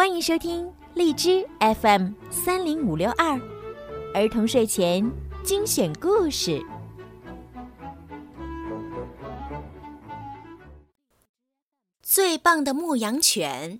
欢迎收听荔枝 FM30562儿童睡前精选故事。最棒的牧羊犬。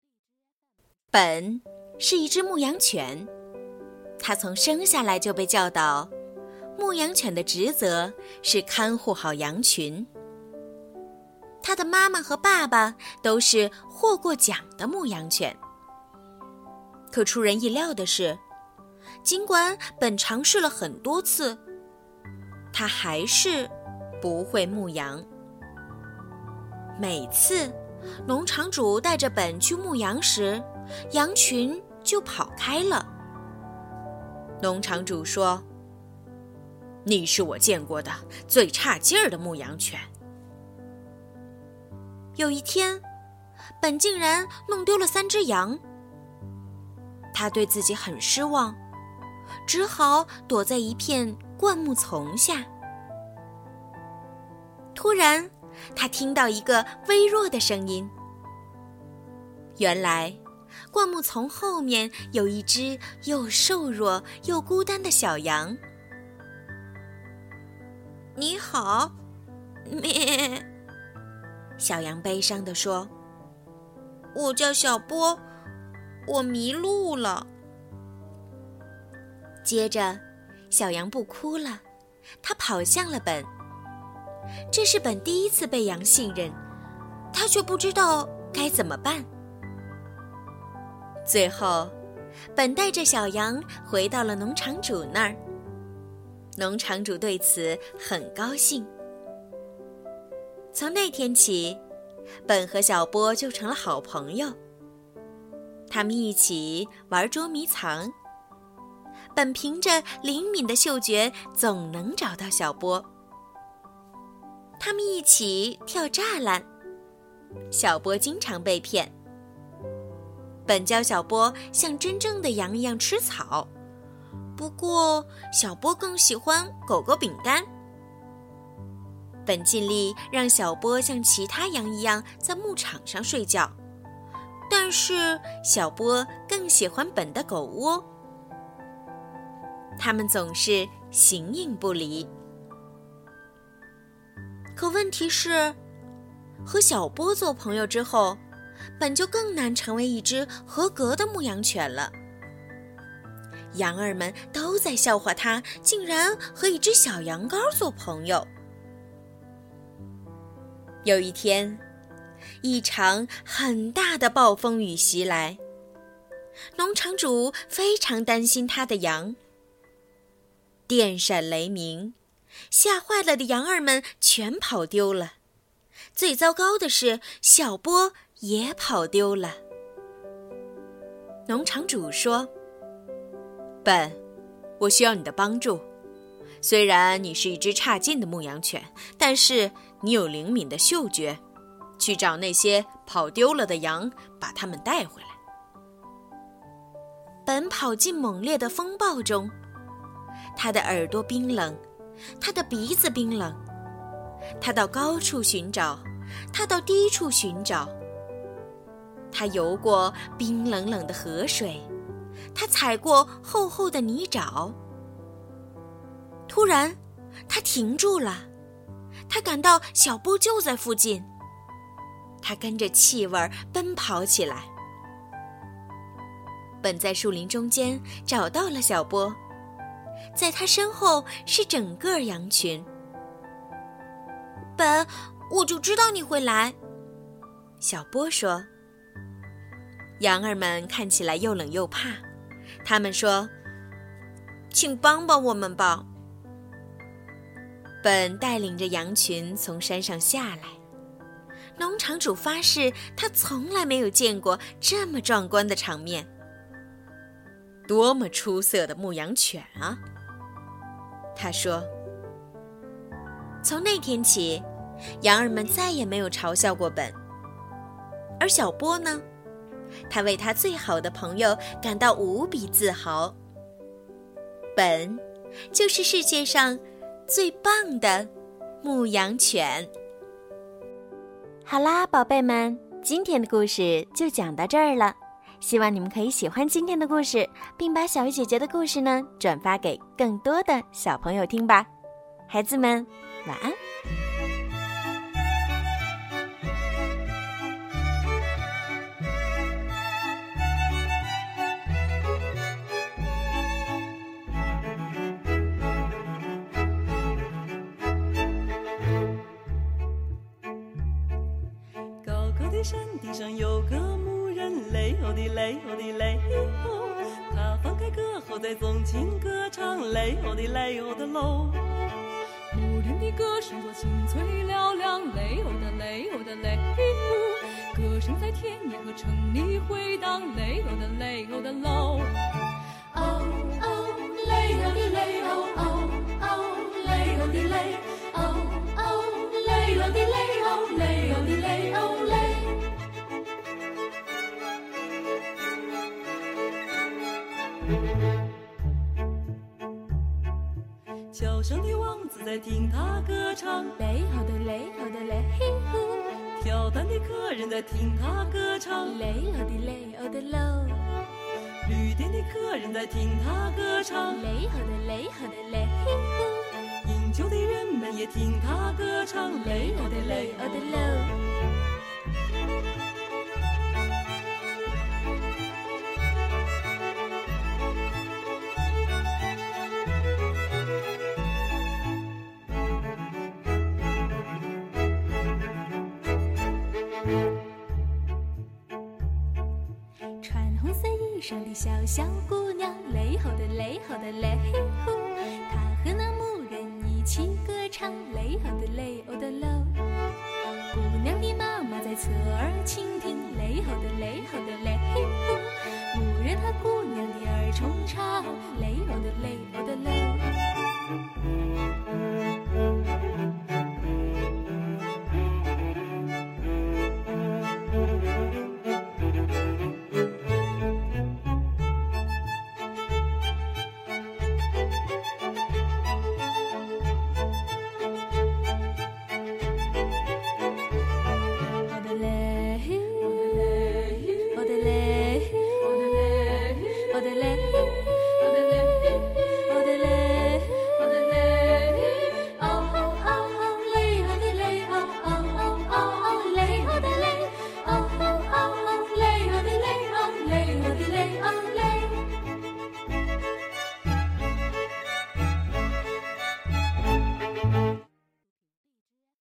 本是一只牧羊犬，它从生下来就被教导，牧羊犬的职责是看护好羊群。他的妈妈和爸爸都是获过奖的牧羊犬。可出人意料的是，尽管本尝试了很多次，他还是不会牧羊。每次农场主带着本去牧羊时，羊群就跑开了。农场主说：“你是我见过的最差劲儿的牧羊犬。”有一天，本竟然弄丢了3只羊。他对自己很失望，只好躲在一片灌木丛下。突然，他听到一个微弱的声音。原来，灌木丛后面有一只又瘦弱又孤单的小羊。“你好，咩。”小羊悲伤地说：“我叫小波，我迷路了。”接着，小羊不哭了，它跑向了本。这是本第一次被羊信任，它却不知道该怎么办。最后，本带着小羊回到了农场主那儿。农场主对此很高兴。从那天起，本和小波就成了好朋友。他们一起玩捉迷藏，本凭着灵敏的嗅觉总能找到小波。他们一起跳栅栏，小波经常被骗。本教小波像真正的羊一样吃草，不过小波更喜欢狗狗饼干。本尽力让小波像其他羊一样在牧场上睡觉，但是小波更喜欢本的狗窝。他们总是形影不离。可问题是，和小波做朋友之后，本就更难成为一只合格的牧羊犬了。羊儿们都在笑话他，竟然和一只小羊羔做朋友。有一天，一场很大的暴风雨袭来，农场主非常担心他的羊。电闪雷鸣，吓坏了的羊儿们全跑丢了。最糟糕的是，小波也跑丢了。农场主说：“本，我需要你的帮助。虽然你是一只差劲的牧羊犬，但是你有灵敏的嗅觉，去找那些跑丢了的羊，把它们带回来。”本跑进猛烈的风暴中，他的耳朵冰冷，他的鼻子冰冷，他到高处寻找，他到低处寻找。他游过冰冷冷的河水，他踩过厚厚的泥沼。突然，他停住了，他感到小波就在附近。他跟着气味奔跑起来。本在树林中间找到了小波，在他身后是整个羊群。“本，我就知道你会来。”小波说。羊儿们看起来又冷又怕，他们说：“请帮帮我们吧。”本带领着羊群从山上下来。农场主发誓，他从来没有见过这么壮观的场面。多么出色的牧羊犬啊！他说。从那天起，羊儿们再也没有嘲笑过本。而小波呢？他为他最好的朋友感到无比自豪。本就是世界上最棒的牧羊犬。好啦，宝贝们，今天的故事就讲到这儿了。 希望你们可以喜欢今天的故事，并把小鱼姐姐的故事呢转发给更多的小朋友听吧。孩子们，晚安。 山顶上有个牧人，嘞哦的嘞哦的嘞哦，他放开歌喉在纵情歌唱，嘞哦的嘞哦的喽。 牧人的歌声多清脆嘹亮，嘞哦的嘞哦的嘞哦，歌声在田野和城里回荡，嘞哦的嘞哦的喽。哦哦，嘞哦的嘞哦哦哦，嘞哦的嘞哦哦，嘞哦的嘞哦，嘞哦的嘞哦嘞。 桥上的王子在听他歌唱， 嘞哦的嘞哦的嘞哦， 挑担的客人在听他歌唱， 嘞哦的嘞哦的喽。 旅店的客人在听他歌唱， 嘞哦的嘞哦的嘞哦， 饮酒的人们也听他歌唱， 嘞哦的嘞哦的喽。穿红色衣裳的小姑娘，嘞吼的嘞吼的嘞吼，她和那牧人一起歌唱，嘞吼的嘞吼的喽。姑娘的妈妈在侧耳倾听，嘞吼的嘞吼的嘞吼，牧人和姑娘的儿重唱，嘞吼的嘞吼的喽。